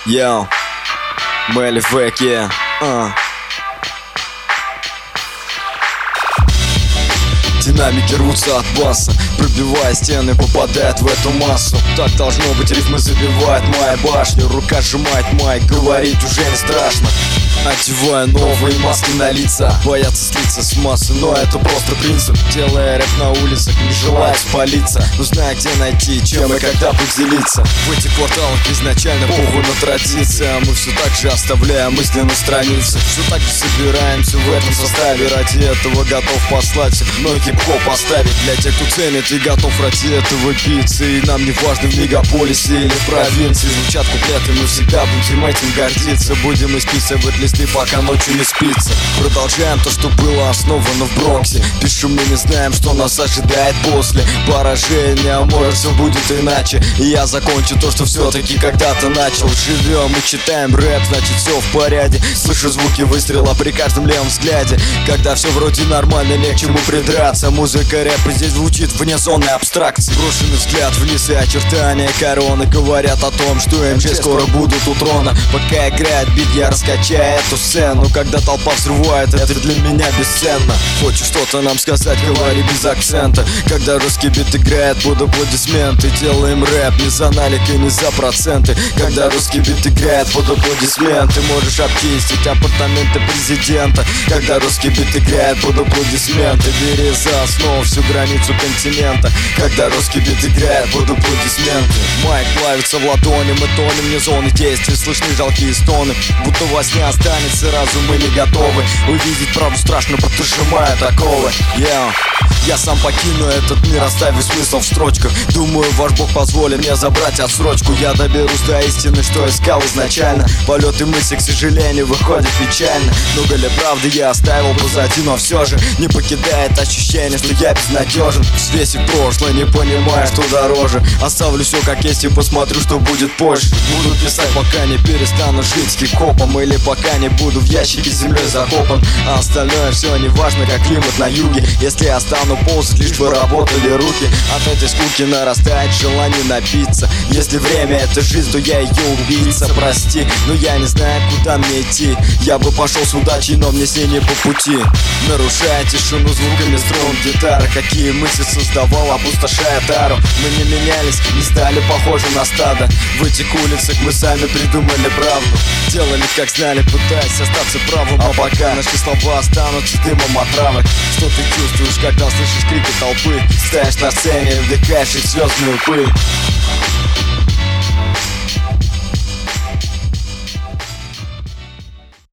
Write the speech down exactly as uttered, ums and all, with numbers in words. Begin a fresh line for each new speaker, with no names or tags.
Йоу, Белли Фэк, yeah. uh. Динамики рвутся от баса, пробивая стены, попадает в эту массу. Так должно быть, рифмы забивает моя башню. Рука сжимает майк, говорить уже не страшно. Одеваю новые маски на лица, боятся слиться с массы, но это просто принцип. Делая рэп на улицах, не желая спалиться, но зная, где найти, чем и когда поделиться. В этих кварталах изначально похуй на традиции, а мы все так же оставляем мысли на странице. Все так же собираемся в этом составе, ради этого готов послать всех, но хип-хоп оставить. Для тех, кто ценит и готов ради этого биться. И нам не важно, в мегаполисе или в провинции звучат куплеты, мы всегда будем этим гордиться. Будем исписывать листы, пока ночью не спится. Продолжаем то, что было основано в Бронксе. Пишем, мы не знаем, что нас ожидает после поражения, может все будет иначе. И я закончу то, что все-таки когда-то начал. Живем и читаем рэп, значит все в порядке. Слышу звуки выстрела при каждом левом взгляде. Когда все вроде нормально, не к чему придраться. Музыка рэпа здесь звучит вне зоны абстракции. Брошенный взгляд вниз и очертания короны говорят о том, что эм джей скоро будут у трона. Пока играет бит, я раскачаю эту сцену. Когда толпа взрывает, это для меня бесценно. Хочешь что-то нам сказать, говори без акцента. Когда русский бит играет под аплодисменты, делаем рэп не за налик и не за проценты. Когда русский бит играет под аплодисменты, можешь обчистить апартаменты президента. Когда русский бит играет под аплодисменты, бери за основу всю границу континента. Когда русский бит играет под аплодисменты, майк плавится в ладони, мы тонем вне зоны действий, слышны жалкие стоны, будто во сне останется разум, мы не готовы увидеть правду, страшно, будто сжимая такого. Yeah. Я сам покину этот мир, оставив смысл в строчках. Думаю, ваш бог позволит мне забрать отсрочку. Я доберусь до истины, что искал изначально. Полеты мысли, к сожалению, выходят печально. Много ли правды я оставил позади, но все же не покидает ощущение, что я безнадежен. Взвесив прошлое, не понимая, что дороже. Оставлю все как есть и посмотрю, что будет позже. Буду писать, пока не перестану жить хип-хопом, или пока не буду в ящике с землей закопан. А остальное все не важно, как климат на юге. Если я стану ползать, лишь бы работали руки. От этой скуки нарастает желание напиться. Если время это жизнь, то я ее убийца. Прости, но я не знаю, куда мне идти. Я бы пошел с удачей, но мне с ней не по пути. Нарушая тишину звуками струн гитары, какие мысли создавал, опустошая тару. Мы не менялись, не стали похожи на стадо. В этих улицах мы сами придумали правду. Делали как знали, пытаясь остаться правым. А пока наши слова останутся дымом отравы. Что ты чувствуешь, когда слышишь крики толпы? Стоишь на сцене, вдыхаешь их звездную пыль.